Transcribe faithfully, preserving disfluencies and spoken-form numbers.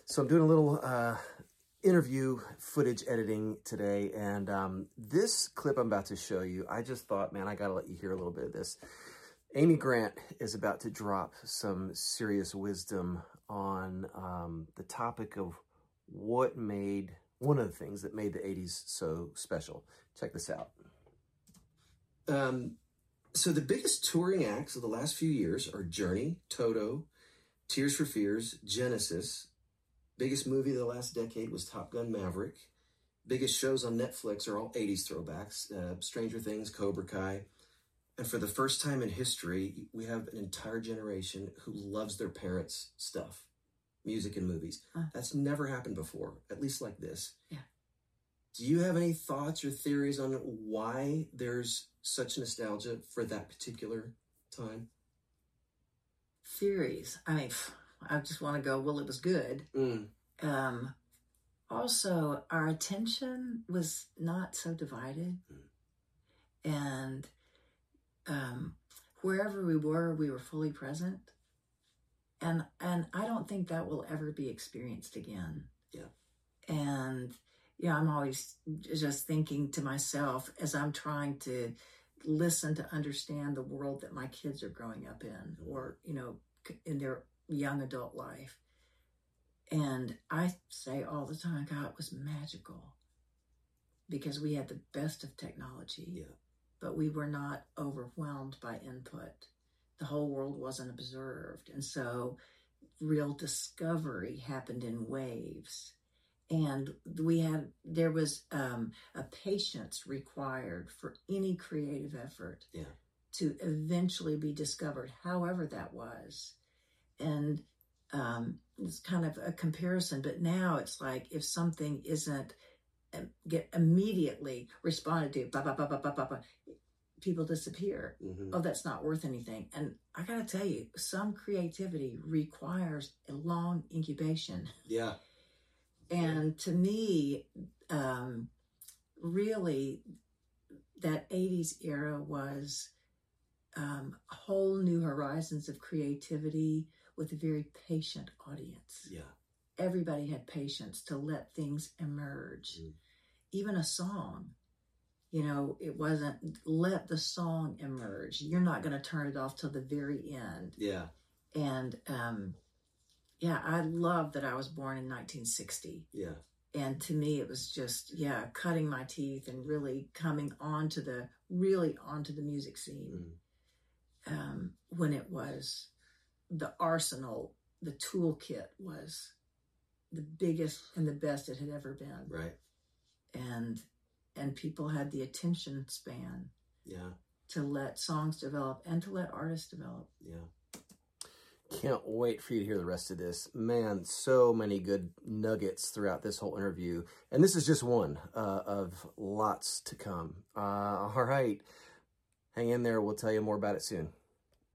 So I'm doing a little uh, interview footage editing today, and um, this clip I'm about to show you, I just thought, man, I gotta let you hear a little bit of this. Amy Grant is about to drop some serious wisdom on um, the topic of what made, one of the things that made the eighties so special. Check this out. Um, so the biggest touring acts of the last few years are Journey, Toto, Tears for Fears, Genesis. Biggest movie of the last decade was Top Gun Maverick. Biggest shows on Netflix are all eighties throwbacks. Uh, Stranger Things, Cobra Kai. And for the first time in history, we have an entire generation who loves their parents' stuff, music and movies. Huh. That's never happened before, at least like this. Yeah. Do you have any thoughts or theories on why there's such nostalgia for that particular time? Theories. I mean, I just want to go, well, it was good. Mm. Um, also, our attention was not so divided. Mm. And um, wherever we were, we were fully present. And and I don't think that will ever be experienced again. Yeah. And, yeah, I'm always just thinking to myself as I'm trying to listen to understand the world that my kids are growing up in, or, you know, in their young adult life. And I say all the time, God, it was magical because we had the best of technology, yeah. but we were not overwhelmed by input. The whole world wasn't observed. And so real discovery happened in waves. And we had, there was um, a patience required for any creative effort yeah. to eventually be discovered, however that was. And um, it's kind of a comparison, but now it's like if something isn't um, get immediately responded to, bah, bah, bah, bah, bah, bah, bah, people disappear. Mm-hmm. Oh, that's not worth anything. And I got to tell you, some creativity requires a long incubation. Yeah. And to me, um, really, that eighties era was um, whole new horizons of creativity with a very patient audience. Yeah. Everybody had patience to let things emerge. Mm. Even a song, you know, it wasn't let the song emerge. You're not going to turn it off till the very end. Yeah. And, um, yeah, I love that I was born in nineteen sixty. Yeah. And to me, it was just, yeah, cutting my teeth and really coming onto the, really onto the music scene. Mm. Um, when it was the arsenal, the toolkit was the biggest and the best it had ever been. Right. And, and people had the attention span. Yeah. To let songs develop and to let artists develop. Yeah. Can't wait for you to hear the rest of this. Man, so many good nuggets throughout this whole interview. And this is just one uh, of lots to come. Uh, all right. Hang in there. We'll tell you more about it soon.